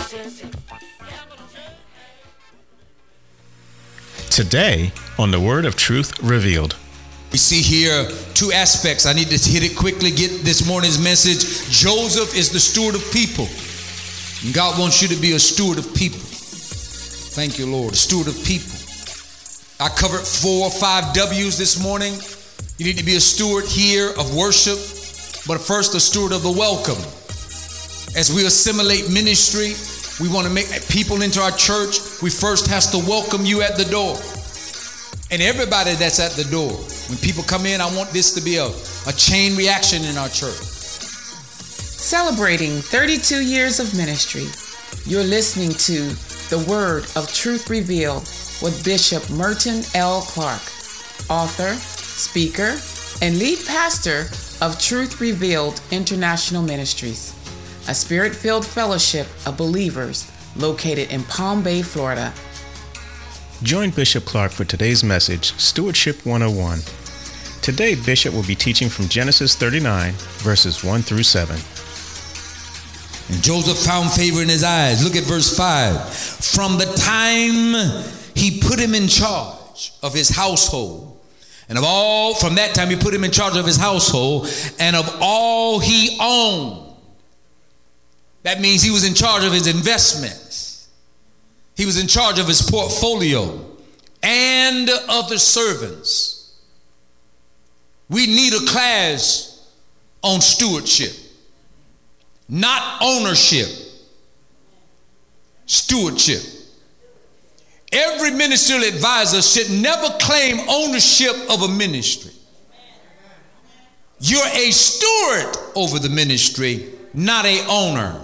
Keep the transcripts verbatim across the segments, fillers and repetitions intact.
Today on the Word of Truth Revealed. We see here two aspects. I need to hit it quickly, get this morning's message. Joseph is the steward of people. And God wants you to be a steward of people. Thank you, Lord. A steward of people. I covered four or five W's this morning. You need to be a steward here of worship, but first a steward of the welcome. As we assimilate ministry, we want to make people into our church. We first have to welcome you at the door. And everybody that's at the door. When people come in, I want this to be a, a chain reaction in our church. Celebrating thirty-two years of ministry, you're listening to The Word of Truth Revealed with Bishop Merton L. Clark, author, speaker, and lead pastor of Truth Revealed International Ministries, a spirit-filled fellowship of believers located in Palm Bay, Florida. Join Bishop Clark for today's message, Stewardship one oh one. Today, Bishop will be teaching from Genesis thirty-nine, verses one through seven. And Joseph found favor in his eyes. Look at verse five. From the time he put him in charge of his household, and of all, from that time he put him in charge of his household, and of all he owned. That means he was in charge of his investments. He was in charge of his portfolio and of the servants. We need a class on stewardship. Not ownership, stewardship. Every ministerial advisor should never claim ownership of a ministry. You're a steward over the ministry, not a owner.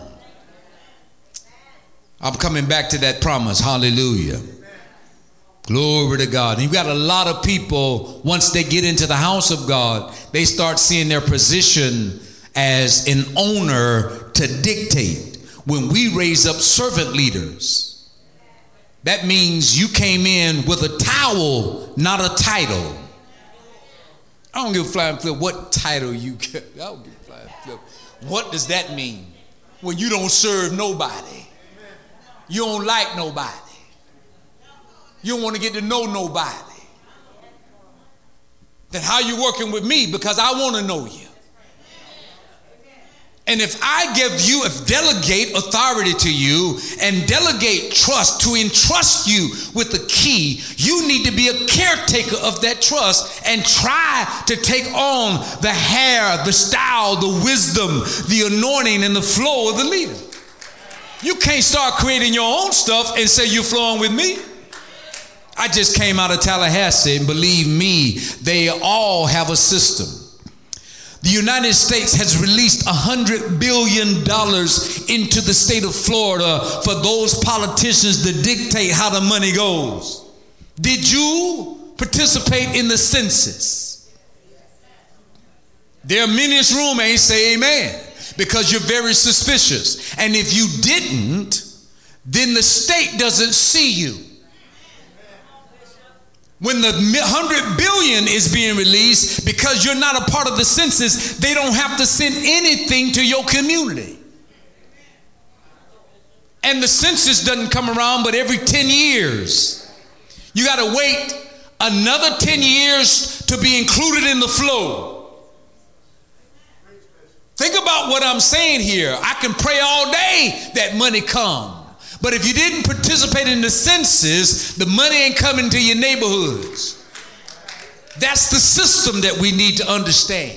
I'm coming back to that promise. Hallelujah. Glory to God. And you've got a lot of people, once they get into the house of God, they start seeing their position as an owner to dictate. When we raise up servant leaders, that means you came in with a towel, not a title. I don't give a flying flip what title you get. I don't give a flying flip. What does that mean? When you don't serve nobody. You don't like nobody. You don't want to get to know nobody. Then how you working with me? Because I want to know you. And if I give you, if delegate authority to you and delegate trust to entrust you with the key, you need to be a caretaker of that trust and try to take on the hair, the style, the wisdom, the anointing, and the flow of the leader. You can't start creating your own stuff and say you're flowing with me. I just came out of Tallahassee, and believe me, they all have a system. The United States has released one hundred billion dollars into the state of Florida for those politicians to dictate how the money goes. Did you participate in the census? There are many in this room ain't say amen, because you're very suspicious. And if you didn't, then the state doesn't see you. When the one hundred billion dollars is being released, because you're not a part of the census, they don't have to send anything to your community. And the census doesn't come around but every ten years. You got to wait another ten years to be included in the flow. Think about what I'm saying here. I can pray all day that money come. But if you didn't participate in the census, the money ain't coming to your neighborhoods. That's the system that we need to understand.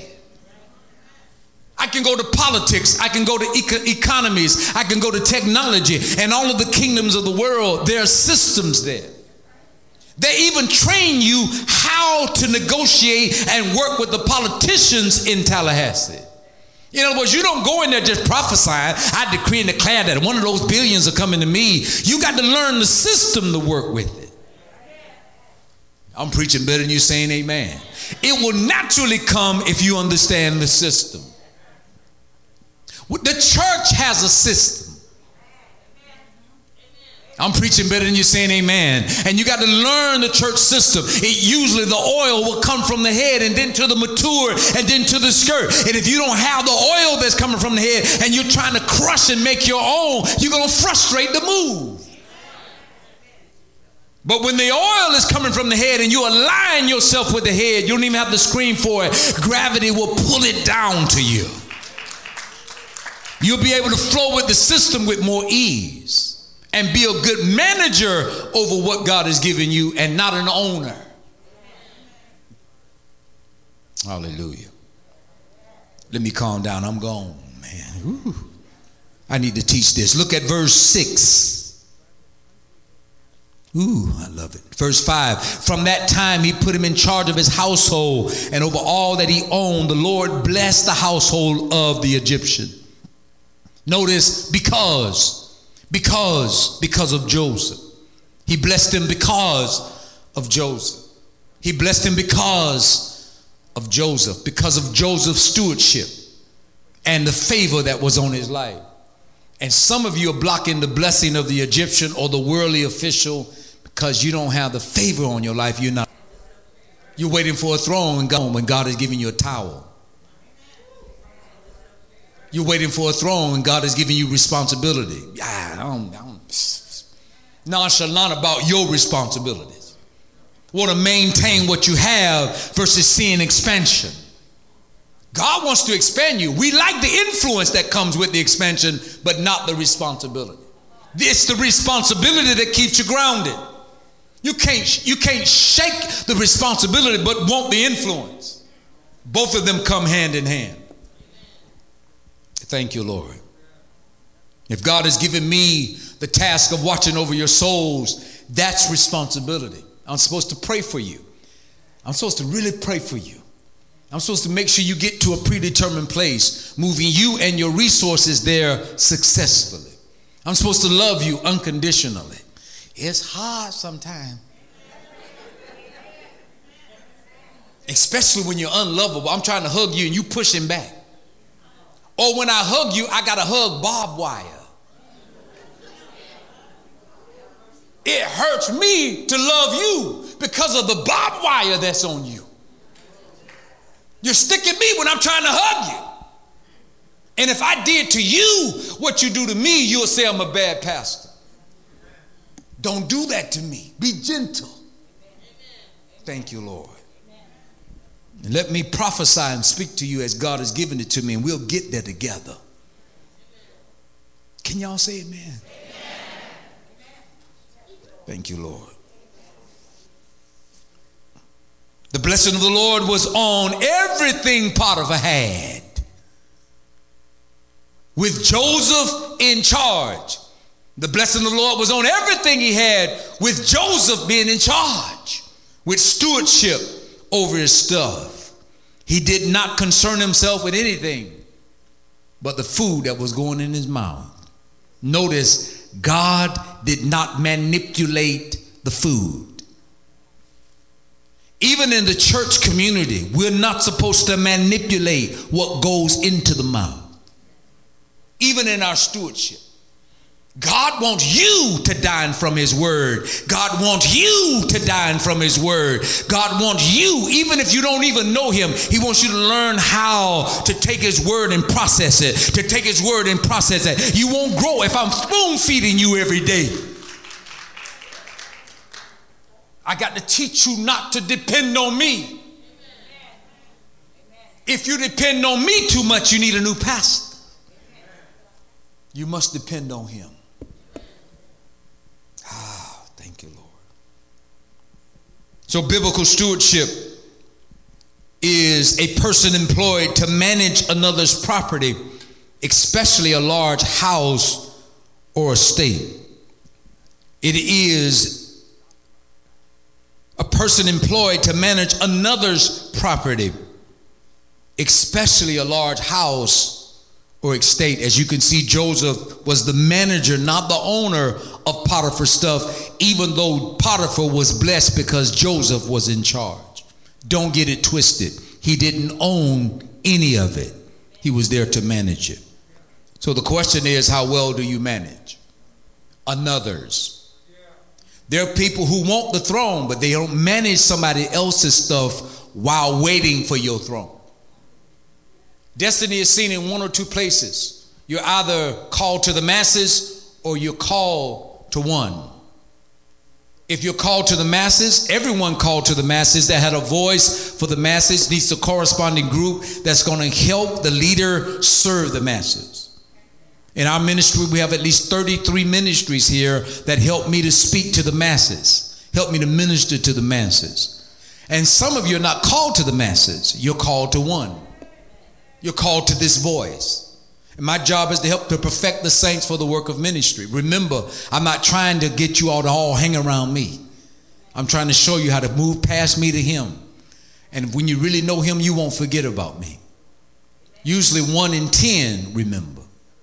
I can go to politics. I can go to eco- economies. I can go to technology and all of the kingdoms of the world. There are systems there. They even train you how to negotiate and work with the politicians in Tallahassee. In other words, you don't go in there just prophesying, I decree and declare that one of those billions are coming to me. You got to learn the system to work with it. I'm preaching better than you saying amen. It will naturally come if you understand the system. The church has a system. I'm preaching better than you saying amen. And you got to learn the church system. It usually the oil will come from the head and then to the mature and then to the skirt. And if you don't have the oil that's coming from the head and you're trying to crush and make your own, you're going to frustrate the move. But when the oil is coming from the head and you align yourself with the head, you don't even have to scream for it. Gravity will pull it down to you. You'll be able to flow with the system with more ease and be a good manager over what God has given you and not an owner. Hallelujah. Let me calm down. I'm gone, man. Ooh. I need to teach this. Look at verse six. Ooh, I love it. Verse five. From that time he put him in charge of his household, and over all that he owned, the Lord blessed the household of the Egyptian. Notice, because, because, because of Joseph. He blessed him because of Joseph. He blessed him because of Joseph, because of Joseph's stewardship and the favor that was on his life. And some of you are blocking the blessing of the Egyptian or the worldly official because you don't have the favor on your life. You're not. You're waiting for a throne when God is giving you a towel. You're waiting for a throne and God is giving you responsibility. Yeah, I don't, I don't nonchalant about your responsibilities. Want to maintain what you have versus seeing expansion. God wants to expand you. We like the influence that comes with the expansion, but not the responsibility. It's the responsibility that keeps you grounded. You can't, you can't shake the responsibility but want the influence. Both of them come hand in hand. Thank you, Lord. If God has given me the task of watching over your souls, that's responsibility. I'm supposed to pray for you. I'm supposed to really pray for you. I'm supposed to make sure you get to a predetermined place, moving you and your resources there successfully. I'm supposed to love you unconditionally. It's hard sometimes. Especially when you're unlovable. I'm trying to hug you and you pushing back. Or when I hug you, I got to hug barbed wire. It hurts me to love you because of the barbed wire that's on you. You're sticking me when I'm trying to hug you. And if I did to you what you do to me, you'll say I'm a bad pastor. Don't do that to me. Be gentle. Thank you, Lord. And let me prophesy and speak to you as God has given it to me, and we'll get there together. Can y'all say amen? Amen. Thank you, Lord. The blessing of the Lord was on everything Potiphar had, with Joseph in charge. The blessing of the Lord was on everything he had, with Joseph being in charge, with stewardship over his stuff. He did not concern himself with anything but the food that was going in his mouth. Notice, God did not manipulate the food. Even in the church community, we're not supposed to manipulate what goes into the mouth. Even in our stewardship. God wants you to dine from his word. God wants you to dine from his word. God wants you, even if you don't even know him, he wants you to learn how to take his word and process it. To take his word and process it. You won't grow if I'm spoon feeding you every day. I got to teach you not to depend on me. If you depend on me too much, you need a new pastor. You must depend on him. Ah, thank you, Lord. So biblical stewardship is a person employed to manage another's property, especially a large house or estate. It is a person employed to manage another's property, especially a large house or estate. As you can see, Joseph was the manager, not the owner of Potiphar's stuff, even though Potiphar was blessed because Joseph was in charge. Don't get it twisted. He didn't own any of it. He was there to manage it. So the question is, how well do you manage another's? There are people who want the throne, but they don't manage somebody else's stuff while waiting for your throne. Destiny is seen in one or two places. You're either called to the masses or you're called to one. If you're called to the masses, everyone called to the masses that had a voice for the masses needs a corresponding group that's going to help the leader serve the masses. In our ministry, we have at least thirty-three ministries here that help me to speak to the masses, help me to minister to the masses. And some of you are not called to the masses. You're called to one. You're called to this voice. And my job is to help to perfect the saints for the work of ministry. Remember, I'm not trying to get you all to all hang around me. I'm trying to show you how to move past me to him. And when you really know him, you won't forget about me. Usually one in ten remember.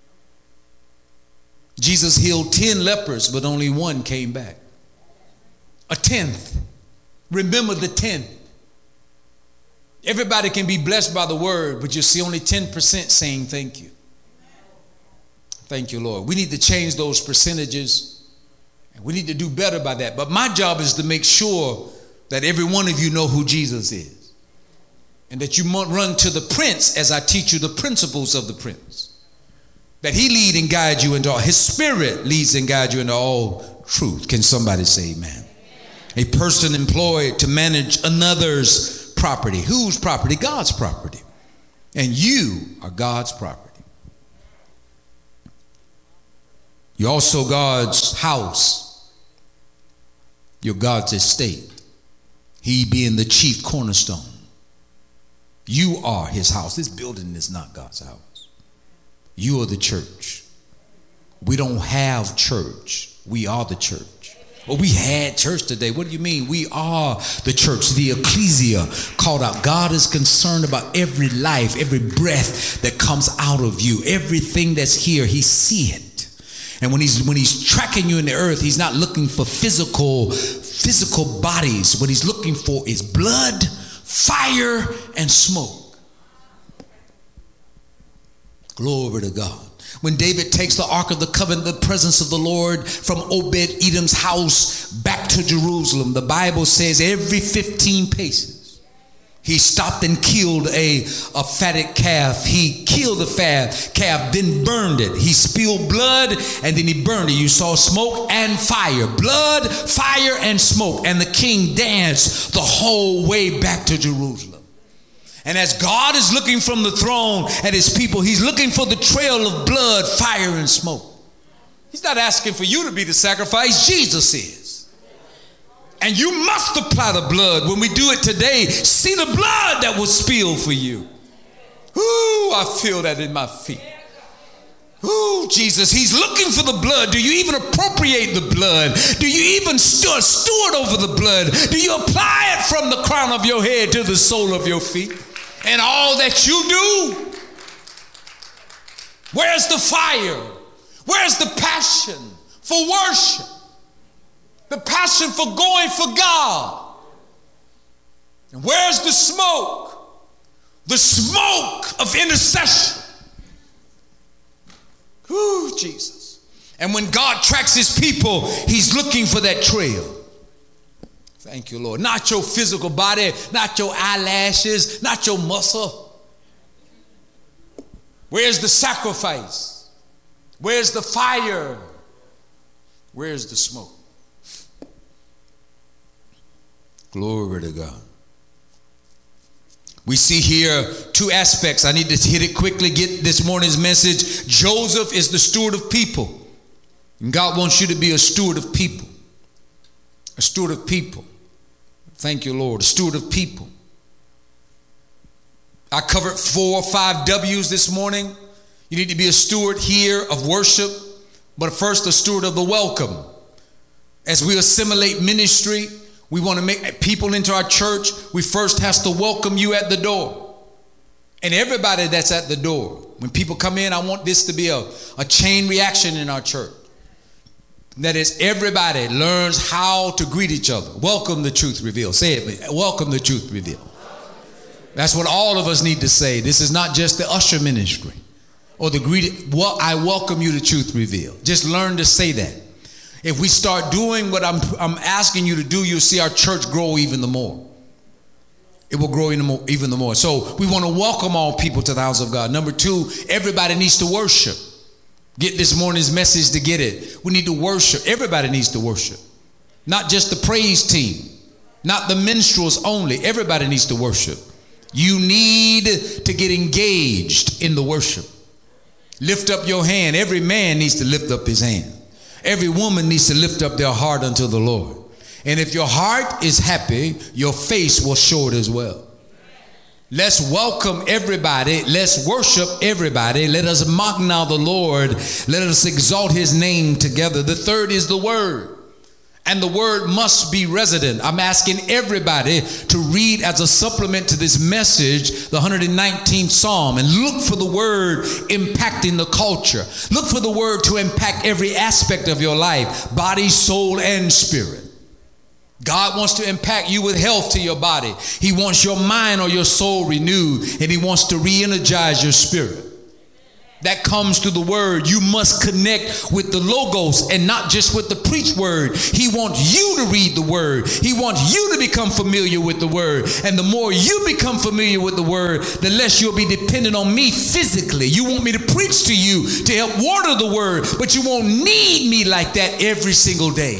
Jesus healed ten lepers, but only one came back. A tenth. Remember the tenth. Everybody can be blessed by the word, but you see only ten percent saying thank you. Thank you, Lord. We need to change those percentages, and we need to do better by that. But my job is to make sure that every one of you know who Jesus is, and that you run to the Prince as I teach you the principles of the Prince, that he lead and guide you into all. His Spirit leads and guides you into all truth. Can somebody say amen? A person employed to manage another's property. Whose property? God's property. And you are God's property. You're also God's house. You're God's estate. He being the chief cornerstone. You are his house. This building is not God's house. You are the church. We don't have church. We are the church. Well, we had church today. What do you mean? We are the church, the ecclesia called out. God is concerned about every life, every breath that comes out of you. Everything that's here, he sees it. And when he's when he's tracking you in the earth, he's not looking for physical, physical bodies. What he's looking for is blood, fire, and smoke. Glory to God. When David takes the Ark of the Covenant, the presence of the Lord, from Obed-Edom's house back to Jerusalem, the Bible says every fifteen paces, he stopped and killed a, a fatted calf. He killed the fat calf, then burned it. He spilled blood, and then he burned it. You saw smoke and fire. Blood, fire, and smoke. And the king danced the whole way back to Jerusalem. And as God is looking from the throne at his people, he's looking for the trail of blood, fire, and smoke. He's not asking for you to be the sacrifice. Jesus is. And you must apply the blood. When we do it today, see the blood that was spilled for you. Ooh, I feel that in my feet. Ooh, Jesus, he's looking for the blood. Do you even appropriate the blood? Do you even steward, steward over the blood? Do you apply it from the crown of your head to the sole of your feet? And all that you do? Where's the fire? Where's the passion for worship? The passion for going for God? And where's the smoke? The smoke of intercession. Ooh, Jesus. And when God tracks his people, he's looking for that trail. Thank you, Lord. Not your physical body, not your eyelashes, not your muscle. Where's the sacrifice? Where's the fire? Where's the smoke? Glory to God. We see here two aspects. I need to hit it quickly, get this morning's message. Joseph is the steward of people. And God wants you to be a steward of people. A steward of people. Thank you, Lord. A steward of people. I covered four or five W's this morning. You need to be a steward here of worship, but first a steward of the welcome. As we assimilate ministry, we want to make people into our church. We first have to welcome you at the door. And everybody that's at the door. When people come in, I want this to be a, a chain reaction in our church. That is, everybody learns how to greet each other. Welcome the truth revealed. Say it. Welcome the truth revealed. That's what all of us need to say. This is not just the usher ministry or the greeting. Well, I welcome you to truth revealed. Just learn to say that. If we start doing what I'm, I'm asking you to do, you'll see our church grow even the more. It will grow even the more, even the more. So we want to welcome all people to the house of God. Number two, everybody needs to worship. Get this morning's message to get it. We need to worship. Everybody needs to worship. Not just the praise team. Not the minstrels only. Everybody needs to worship. You need to get engaged in the worship. Lift up your hand. Every man needs to lift up his hand. Every woman needs to lift up their heart unto the Lord. And if your heart is happy, your face will show it as well. Let's welcome everybody. Let's worship everybody. Let us mock now the Lord. Let us exalt his name together. The third is the word. And the word must be resident. I'm asking everybody to read as a supplement to this message, the one hundred nineteenth Psalm, and look for the word impacting the culture. Look for the word to impact every aspect of your life, body, soul, and spirit. God wants to impact you with health to your body. He wants your mind or your soul renewed, and he wants to re-energize your spirit. That comes through the word. You must connect with the logos and not just with the preached word. He wants you to read the word. He wants you to become familiar with the word. And the more you become familiar with the word, the less you'll be dependent on me physically. You want me to preach to you to help water the word, but you won't need me like that every single day.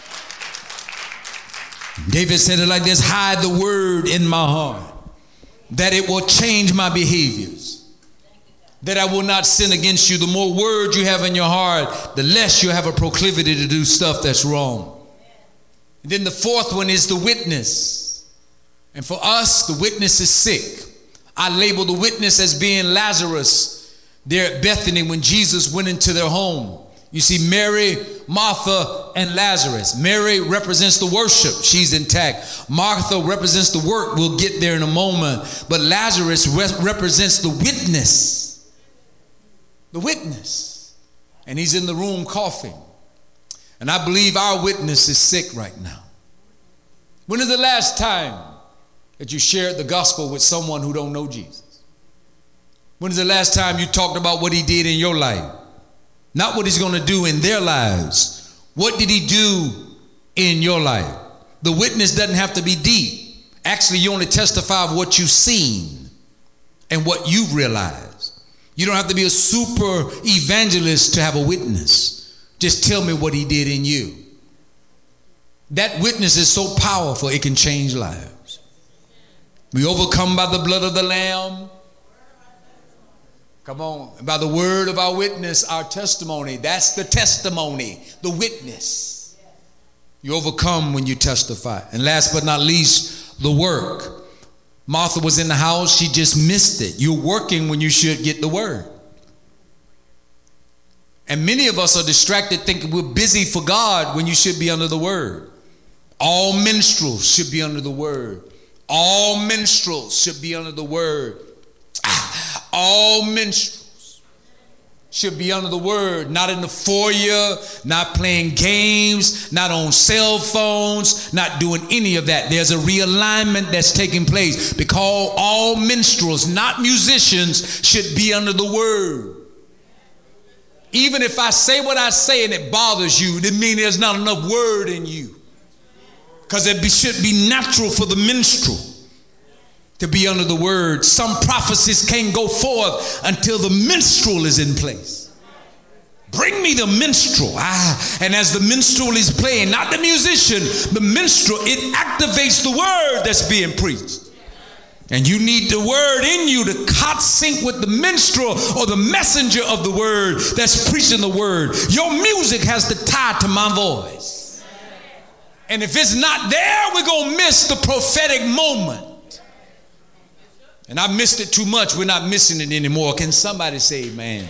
David said it like this: hide the word in my heart, that it will change my behaviors, that I will not sin against you. The more word you have in your heart, the less you have a proclivity to do stuff that's wrong. And then the fourth one is the witness. And for us, the witness is sick. I label the witness as being Lazarus there at Bethany when Jesus went into their home. You see Mary, Martha, and Lazarus. Mary represents the worship. She's intact. Martha represents the work. We'll get there in a moment. But Lazarus re- represents the witness. The witness. And he's in the room coughing. And I believe our witness is sick right now. When is the last time that you shared the gospel with someone who don't know Jesus? When is the last time you talked about what he did in your life? Not what he's going to do in their lives. What did he do in your life? The witness doesn't have to be deep. Actually, you only testify of what you've seen and what you've realized. You don't have to be a super evangelist to have a witness. Just tell me what he did in you. That witness is so powerful, it can change lives. We overcome by the blood of the Lamb. Come on. By the word of our witness, our testimony. That's the testimony, the witness. You overcome when you testify. And last but not least, the work. Martha was in the house. She just missed it. You're working when you should get the word. And many of us are distracted thinking we're busy for God when you should be under the word. All minstrels should be under the word. All minstrels should be under the word. All minstrels should be under the word, not in the foyer, not playing games, not on cell phones, not doing any of that. There's a realignment that's taking place because all minstrels, not musicians, should be under the word. Even if I say what I say and it bothers you, it means there's not enough word in you. Because it be, should be natural for the minstrel to be under the word. Some prophecies can't go forth until the minstrel is in place. Bring me the minstrel. Ah, and as the minstrel is playing, not the musician, the minstrel, it activates the word that's being preached. And you need the word in you to hot sync with the minstrel or the messenger of the word that's preaching the word. Your music has to tie to my voice. And if it's not there, we're going to miss the prophetic moment. And I missed it too much. We're not missing it anymore. Can somebody say amen?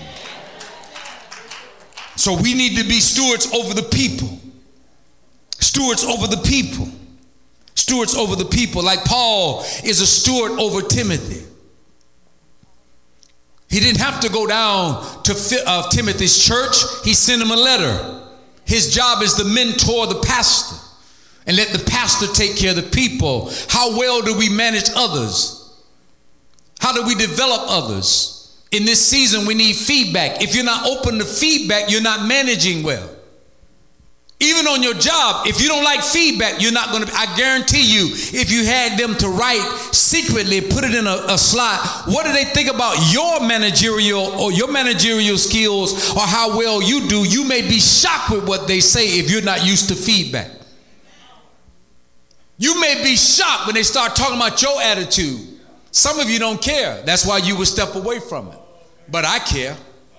So we need to be stewards over the people. Stewards over the people. Stewards over the people. Like Paul is a steward over Timothy. He didn't have to go down to uh, Timothy's church. He sent him a letter. His job is to mentor the pastor and let the pastor take care of the people. How well do we manage others? How do we develop others? In this season, we need feedback. If you're not open to feedback, you're not managing well. Even on your job, if you don't like feedback, you're not going to, I guarantee you, if you had them to write secretly, put it in a, a slot, what do they think about your managerial or your managerial skills or how well you do? You may be shocked with what they say if you're not used to feedback. You may be shocked when they start talking about your attitude. Some of you don't care. That's why you would step away from it. But I care.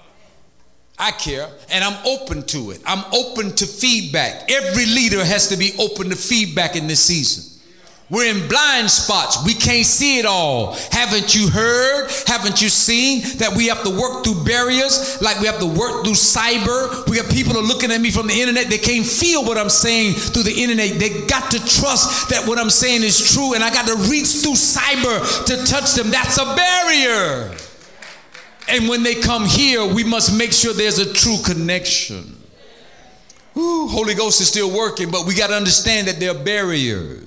I care, and I'm open to it. I'm open to feedback. Every leader has to be open to feedback in this season. We're in blind spots. We can't see it all. Haven't you heard? Haven't you seen that we have to work through barriers, like we have to work through cyber? We got people that are looking at me from the internet. They can't feel what I'm saying through the internet. They got to trust that what I'm saying is true, and I got to reach through cyber to touch them. That's a barrier. And when they come here, we must make sure there's a true connection. Ooh, Holy Ghost is still working, but we got to understand that there are barriers.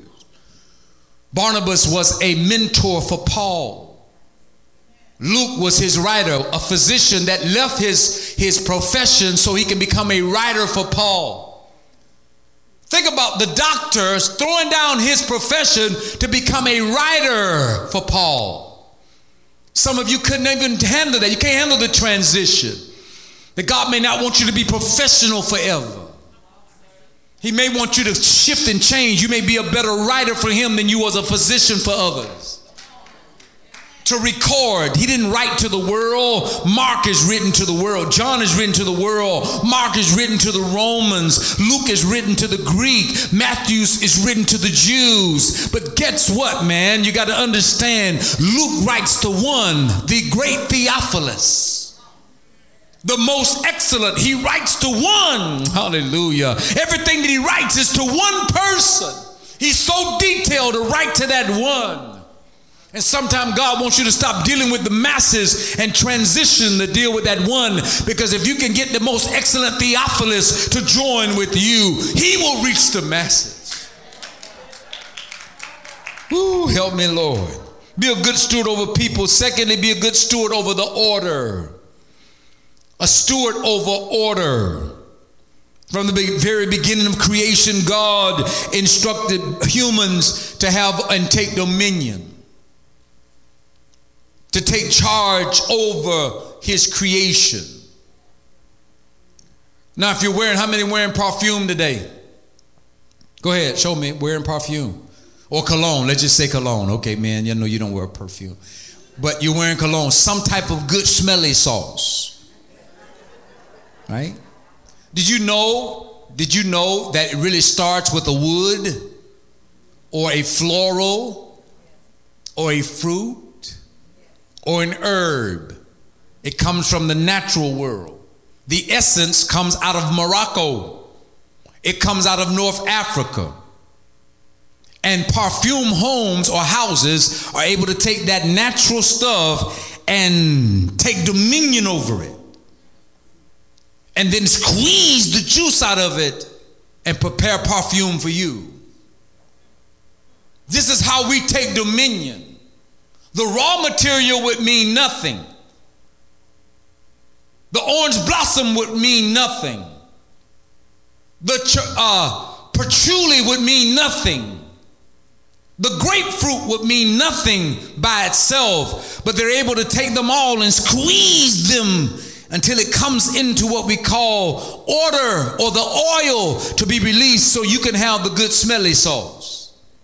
Barnabas was a mentor for Paul. Luke was his writer, a physician that left his, his profession so he can become a writer for Paul. Think about the doctors throwing down his profession to become a writer for Paul. Some of you couldn't even handle that. You can't handle the transition. That God may not want you to be professional forever. He may want you to shift and change. You may be a better writer for him than you was a physician for others. To record. He didn't write to the world. Mark is written to the world. John is written to the world. Mark is written to the Romans. Luke is written to the Greek. Matthew is written to the Jews. But guess what, man? You got to understand, Luke writes to one, the great Theophilus. The most excellent. He writes to one. Hallelujah. Everything that he writes is to one person. He's so detailed to write to that one. And sometimes God wants you to stop dealing with the masses and transition to deal with that one. Because if you can get the most excellent Theophilus to join with you, he will reach the masses. Ooh, help me, Lord. Be a good steward over people. Secondly, be a good steward over the order. A steward over order. From the very beginning of creation, God instructed humans to have and take dominion. To take charge over his creation. Now, if you're wearing, how many wearing perfume today? Go ahead, show me, wearing perfume. Or cologne, let's just say cologne. Okay, man, you know you don't wear perfume. But you're wearing cologne, some type of good smelly sauce. Right? Did you know, did you know that it really starts with a wood or a floral or a fruit? Or an herb. It comes from the natural world. The essence comes out of Morocco. It comes out of North Africa. And perfume homes or houses are able to take that natural stuff and take dominion over it. And then squeeze the juice out of it and prepare perfume for you. This is how we take dominion. The raw material would mean nothing. The orange blossom would mean nothing. The uh, patchouli would mean nothing. The grapefruit would mean nothing by itself, but they're able to take them all and squeeze them until it comes into what we call order, or the oil to be released so you can have the good smelly sauce.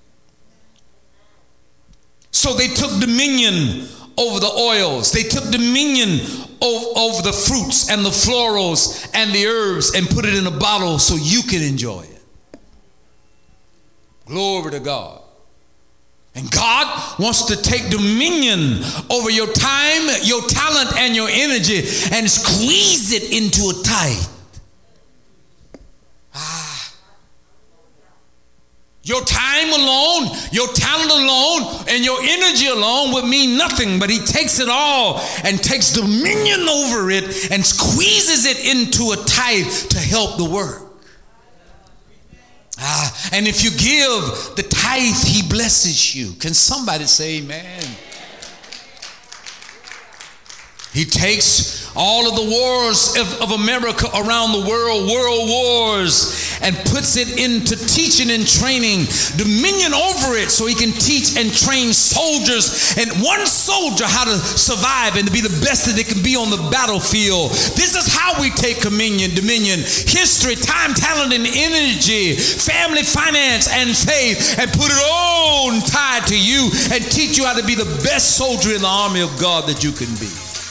So they took dominion over the oils. They took dominion over, over the fruits and the florals and the herbs and put it in a bottle so you can enjoy it. Glory to God. And God wants to take dominion over your time, your talent, and your energy and squeeze it into a tithe. Ah. Your time alone, your talent alone, and your energy alone would mean nothing, but he takes it all and takes dominion over it and squeezes it into a tithe to help the work. Ah, and if you give the tithe, he blesses you. Can somebody say amen? He takes all of the wars of, of America around the world, world wars, and puts it into teaching and training, dominion over it, so he can teach and train soldiers, and one soldier how to survive and to be the best that they can be on the battlefield. This is how we take dominion, dominion, history, time, talent, and energy, family, finance, and faith, and put it all tied to you and teach you how to be the best soldier in the army of God that you can be.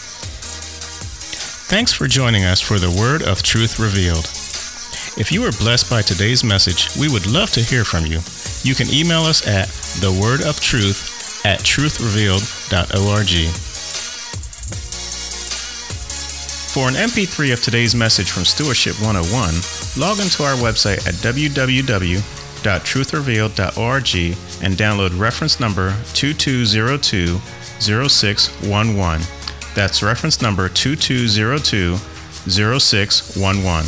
Thanks for joining us for the Word of Truth Revealed. If you were blessed by today's message, we would love to hear from you. You can email us at thewordofTruth at truth revealed dot org. For an M P three of today's message from Stewardship one oh one, log into our website at w w w dot truth revealed dot org and download reference number two two zero two zero six one one. That's reference number two two zero two zero six one one.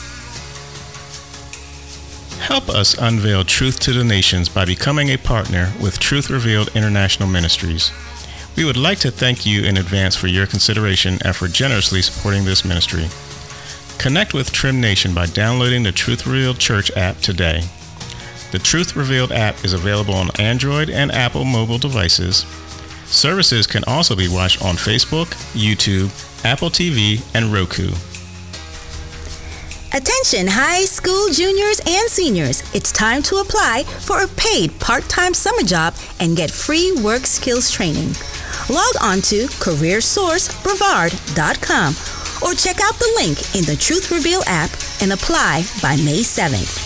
Help us unveil truth to the nations by becoming a partner with Truth Revealed International Ministries. We would like to thank you in advance for your consideration and for generously supporting this ministry. Connect with Trim Nation by downloading the Truth Revealed Church app today. The Truth Revealed app is available on Android and Apple mobile devices. Services can also be watched on Facebook, YouTube, Apple T V, and Roku. Attention high school juniors and seniors, it's time to apply for a paid part-time summer job and get free work skills training. Log on to career source brevard dot com or check out the link in the Truth Reveal app and apply by May seventh.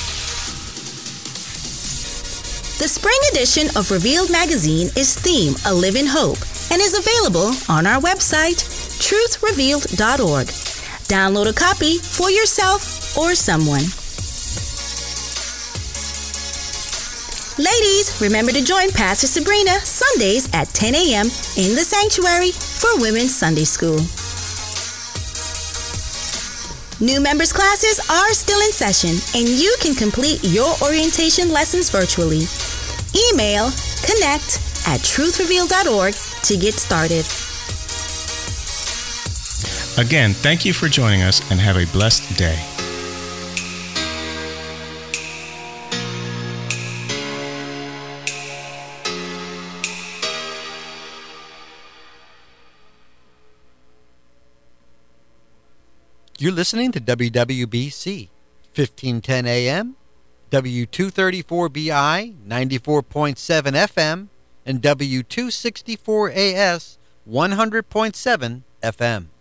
The spring edition of Revealed Magazine is Theme, A Living Hope, and is available on our website, truth revealed dot org. Download a copy for yourself or someone. Ladies, remember to join Pastor Sabrina Sundays at ten a.m. in the sanctuary for Women's Sunday School. New members classes are still in session, and you can complete your orientation lessons virtually. Email connect at truth revealed dot org to get started. Again, thank you for joining us and have a blessed day. You're listening to W W B C, fifteen ten A M, W two thirty-four B I, ninety-four point seven F M, and W two sixty-four A S, one hundred point seven F M.